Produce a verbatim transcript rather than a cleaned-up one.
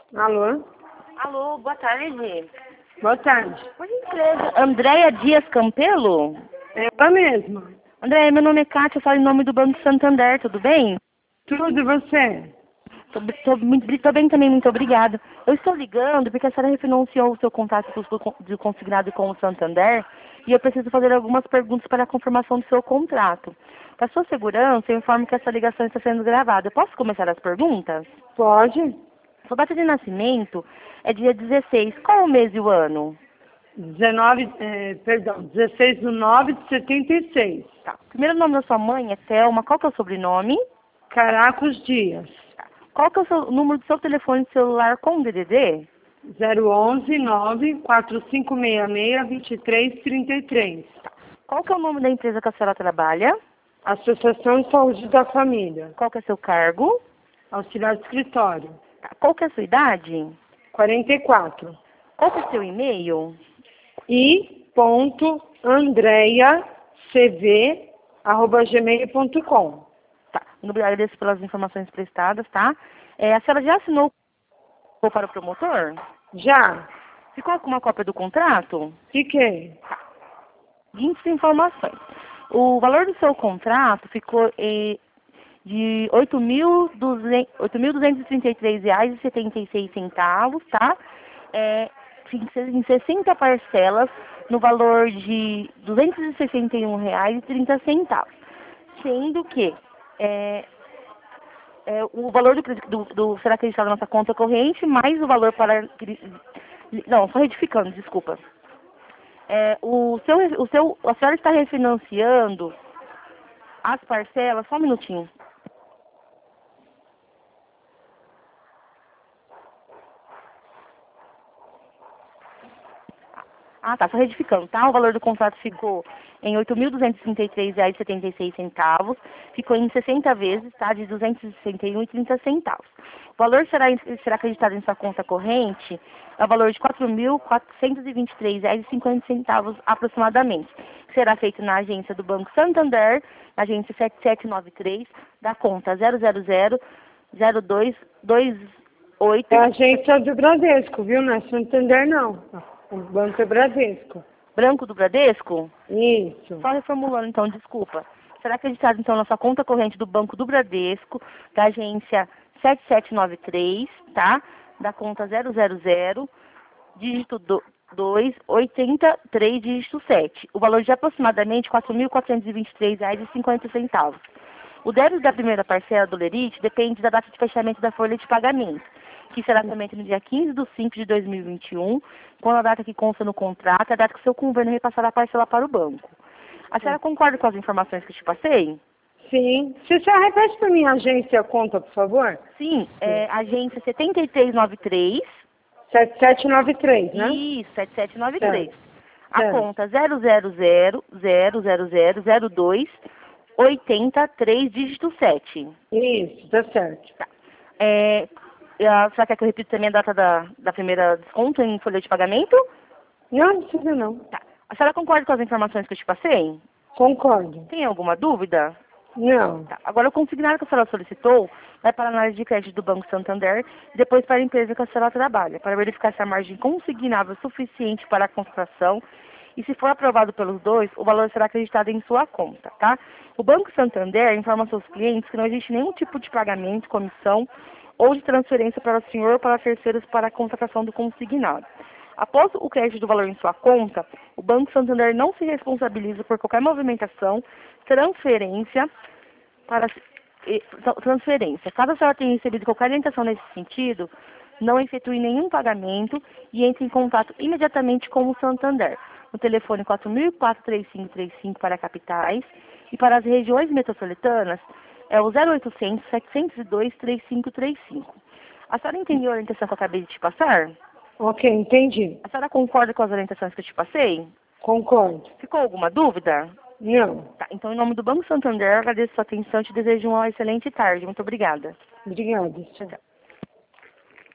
Alô? Alô, boa tarde. Boa tarde. Por gentileza, Andréia Dias Campelo? É ela mesma. Andréia, meu nome é Kátia, eu falo em nome do Banco Santander, tudo bem? Tudo, e você? Tô, tô, muito, tô bem também, muito obrigada. Eu estou ligando porque a senhora refinanciou o seu contato de consignado com o Santander e eu preciso fazer algumas perguntas para a confirmação do seu contrato. Para sua segurança, eu informo que essa ligação está sendo gravada. Eu posso começar as perguntas? Pode? Sua data de nascimento é dia dezesseis. Qual o mês e o ano? dezenove, é, perdão, dezesseis de nove de setenta e seis. Tá. O primeiro nome da sua mãe é Thelma. Qual que é o sobrenome? Caracos Dias. Qual que é o seu, número do seu telefone celular com D D D? zero onze nove quatro cinco seis seis dois três três três. Qual que é o nome da empresa que a senhora trabalha? Associação de Saúde da Família. Qual que é seu cargo? Auxiliar de escritório. Tá. Qual que é a sua idade? quarenta e quatro. Qual que é o seu e-mail? i ponto andreia c v arroba gmail ponto com. Tá. Muito agradeço pelas informações prestadas, tá? É, a senhora já assinou para o promotor? Já. Ficou com uma cópia do contrato? Fiquei. Seguintes informações. O valor do seu contrato ficou eh, de oito mil duzentos e trinta e três reais e setenta e seis centavos, tá? É, em sessenta parcelas, no valor de duzentos e sessenta e um reais e trinta centavos. Sendo que é, é, o valor do, do, do será acreditado na nossa conta corrente, mais o valor para... Não, só retificando, desculpa. É, o seu, o seu, a senhora está refinanciando as parcelas, só um minutinho. Ah, tá, só retificando, tá? O valor do contrato ficou em oito mil duzentos e trinta e três reais e setenta e seis centavos, ficou em sessenta vezes, tá? De duzentos e sessenta e um reais e trinta centavos. O valor será, será acreditado em sua conta corrente, é o valor de quatro mil quatrocentos e vinte e três reais e cinquenta centavos aproximadamente. Será feito na agência do Banco Santander, na agência sete sete nove três, da conta zero zero zero zero dois dois oito. É a agência do Bradesco, viu? Não é Santander, não. O banco é Bradesco. Branco do Bradesco? Isso. Só reformulando, então, desculpa. Será acreditado, então, na sua conta corrente do Banco do Bradesco, da agência sete sete nove três, tá? Da conta zero zero zero, dígito dois, oitenta e três, dígito sete. O valor de aproximadamente quatro mil quatrocentos e vinte e três reais e cinquenta centavos. O débito da primeira parcela do Lerite depende da data de fechamento da folha de pagamento, que será somente no dia quinze de cinco de dois mil e vinte e um, quando a data que consta no contrato é a data que o seu governo repassará a parcela para o banco. A senhora concorda com as informações que eu te passei? Sim. Você só repete para mim a agência a conta, por favor? Sim, é agência sete três nove três. sete sete nove três, né? Isso, sete sete nove três. Certo. A Certo. conta zero zero zero zero zero zero zero dois oitenta e três, dígito sete. Isso, tá certo. Tá. É, a senhora quer que eu repita também a data da, da primeira desconto em folha de pagamento? Não, não precisa não. Tá. A senhora concorda com as informações que eu te passei? Concordo. Tem alguma dúvida? Não. Tá. Agora, o consignado que a senhora solicitou vai para a análise de crédito do Banco Santander, depois para a empresa que a senhora trabalha, para verificar se a margem consignável é suficiente para a contratação e, se for aprovado pelos dois, o valor será acreditado em sua conta, tá? O Banco Santander informa aos seus clientes que não existe nenhum tipo de pagamento, comissão ou de transferência para o senhor ou para terceiros para a contratação do consignado. Após o crédito do valor em sua conta, o Banco Santander não se responsabiliza por qualquer movimentação, transferência, para transferência. Caso a senhora tenha recebido qualquer orientação nesse sentido, não efetue nenhum pagamento e entre em contato imediatamente com o Santander, no telefone quatro mil e quatro, três cinco três cinco para capitais e para as regiões metropolitanas é o zero oitocentos, setecentos e dois, três cinco três cinco. A senhora entendeu a orientação que eu acabei de te passar? Ok, entendi. A senhora concorda com as orientações que eu te passei? Concordo. Ficou alguma dúvida? Não. Tá, então, em nome do Banco Santander, agradeço a sua atenção e te desejo uma excelente tarde. Muito obrigada. Obrigada. Tchau, tchau.